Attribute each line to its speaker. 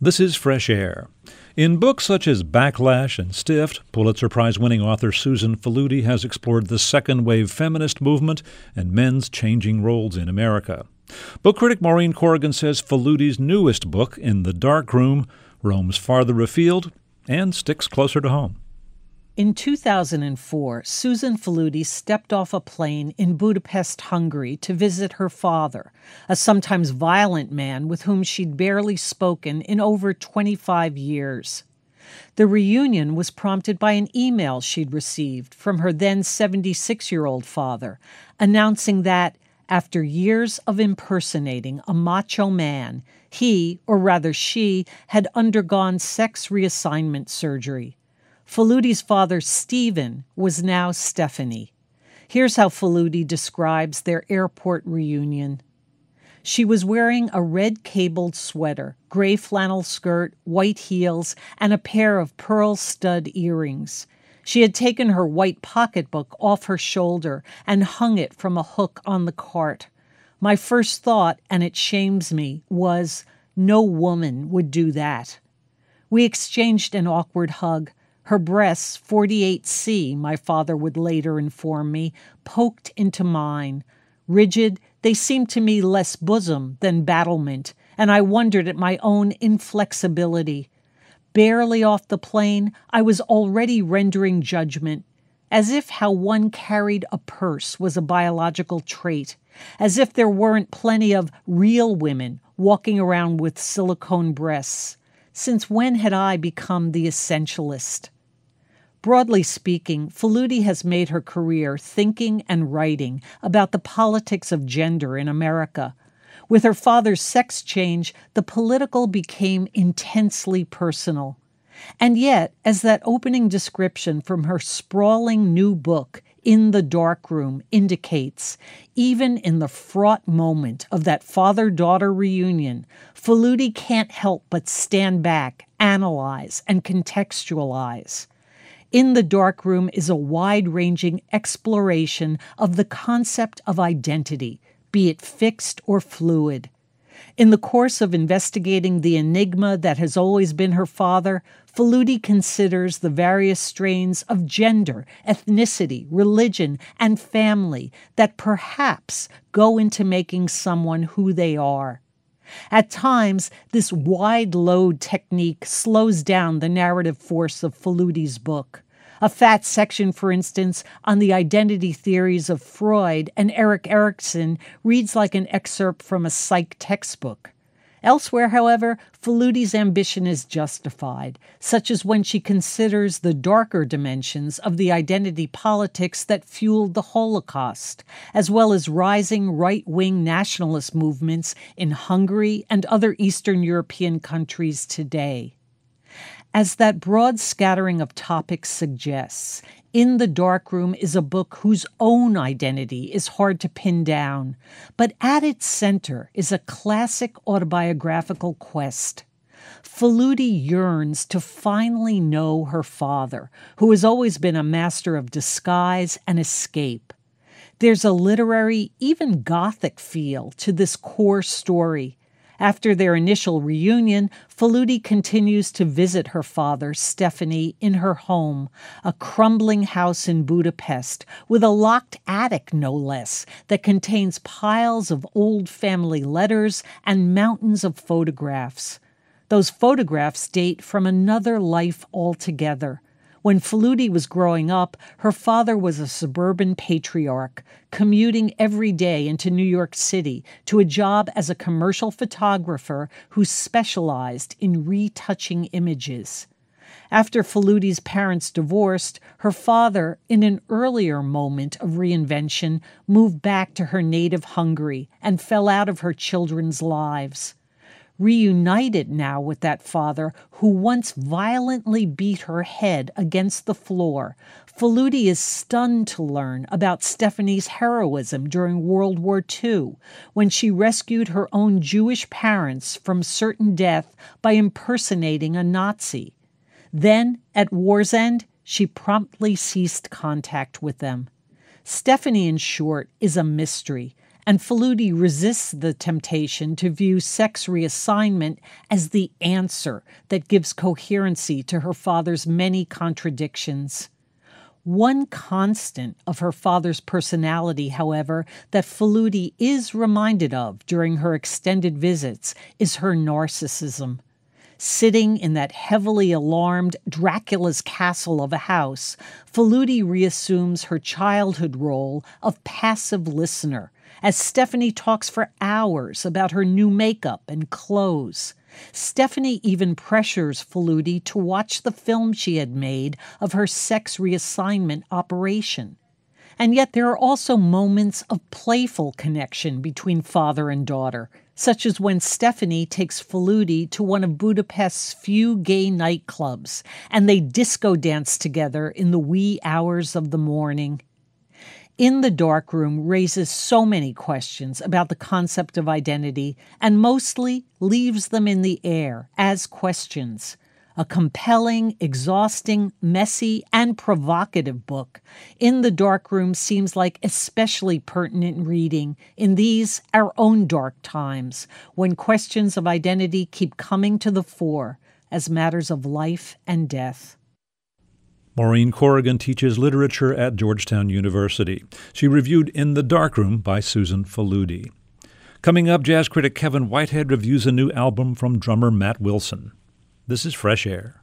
Speaker 1: This is Fresh Air. In books such as Backlash and Stiffed, Pulitzer Prize-winning author Susan Faludi has explored the second-wave feminist movement and men's changing roles in America. Book critic Maureen Corrigan says Faludi's newest book, In the Dark Room, roams farther afield and sticks closer to home.
Speaker 2: In 2004, Susan Faludi stepped off a plane in Budapest, Hungary, to visit her father, a sometimes violent man with whom she'd barely spoken in over 25 years. The reunion was prompted by an email she'd received from her then 76-year-old father, announcing that, after years of impersonating a macho man, he, or rather she, had undergone sex reassignment surgery. Faludi's father, Stephen, was now Stephanie. Here's how Faludi describes their airport reunion. She was wearing a red cabled sweater, gray flannel skirt, white heels, and a pair of pearl stud earrings. She had taken her white pocketbook off her shoulder and hung it from a hook on the cart. My first thought, and it shames me, was, no woman would do that. We exchanged an awkward hug. Her breasts, 48C, my father would later inform me, poked into mine. Rigid, they seemed to me less bosom than battlement, and I wondered at my own inflexibility. Barely off the plane, I was already rendering judgment, as if how one carried a purse was a biological trait, as if there weren't plenty of real women walking around with silicone breasts. Since when had I become the essentialist? Broadly speaking, Faludi has made her career thinking and writing about the politics of gender in America. With her father's sex change, the political became intensely personal. And yet, as that opening description from her sprawling new book, In the Dark Room, indicates, even in the fraught moment of that father-daughter reunion, Faludi can't help but stand back, analyze, and contextualize. In the Dark Room is a wide-ranging exploration of the concept of identity, be it fixed or fluid. In the course of investigating the enigma that has always been her father, Faludi considers the various strains of gender, ethnicity, religion, and family that perhaps go into making someone who they are. At times, this wide load technique slows down the narrative force of Faludi's book. A fat section, for instance, on the identity theories of Freud and Erik Erikson reads like an excerpt from a psych textbook. Elsewhere, however, Faludi's ambition is justified, such as when she considers the darker dimensions of the identity politics that fueled the Holocaust, as well as rising right-wing nationalist movements in Hungary and other Eastern European countries today. As that broad scattering of topics suggests, In the Dark Room is a book whose own identity is hard to pin down, but at its center is a classic autobiographical quest. Faludi yearns to finally know her father, who has always been a master of disguise and escape. There's a literary, even Gothic feel to this core story. After their initial reunion, Faludi continues to visit her father, Stephanie, in her home, a crumbling house in Budapest, with a locked attic, no less, that contains piles of old family letters and mountains of photographs. Those photographs date from another life altogether. When Faludi was growing up, her father was a suburban patriarch, commuting every day into New York City to a job as a commercial photographer who specialized in retouching images. After Faludi's parents divorced, her father, in an earlier moment of reinvention, moved back to her native Hungary and fell out of her children's lives. Reunited now with that father who once violently beat her head against the floor, Faludi is stunned to learn about Stephanie's heroism during World War II, when she rescued her own Jewish parents from certain death by impersonating a Nazi. Then, at war's end, she promptly ceased contact with them. Stephanie, in short, is a mystery, and Faludi resists the temptation to view sex reassignment as the answer that gives coherency to her father's many contradictions. One constant of her father's personality, however, that Faludi is reminded of during her extended visits is her narcissism. Sitting in that heavily alarmed Dracula's castle of a house, Faludi reassumes her childhood role of passive listener, as Stephanie talks for hours about her new makeup and clothes. Stephanie even pressures Faludi to watch the film she had made of her sex reassignment operation. And yet there are also moments of playful connection between father and daughter, such as when Stephanie takes Faludi to one of Budapest's few gay nightclubs, and they disco dance together in the wee hours of the morning. In the Darkroom raises so many questions about the concept of identity, and mostly leaves them in the air as questions. A compelling, exhausting, messy, and provocative book, In the Darkroom seems like especially pertinent reading in these, our own dark times, when questions of identity keep coming to the fore as matters of life and death.
Speaker 1: Maureen Corrigan teaches literature at Georgetown University. She reviewed In the Darkroom by Susan Faludi. Coming up, jazz critic Kevin Whitehead reviews a new album from drummer Matt Wilson. This is Fresh Air.